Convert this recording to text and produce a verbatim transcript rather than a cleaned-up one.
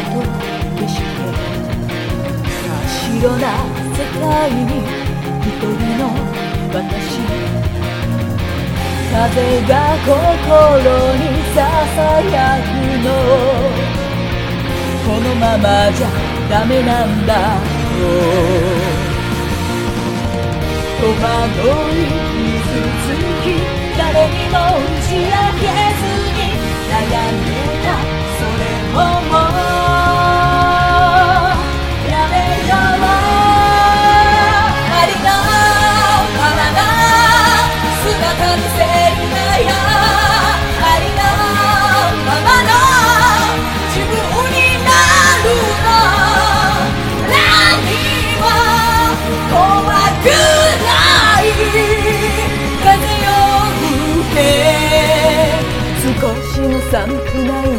と景色真っ白な世界に一人の私、風が心にささやくの、このままじゃダメなんだろう。戸惑い傷つき誰にも打ち明けずに悩んでたそれをもうやめよう。ありのままの姿見せるなよ。ありのままの自分になるの。何も怖くない風よ吹け、少しも寒くない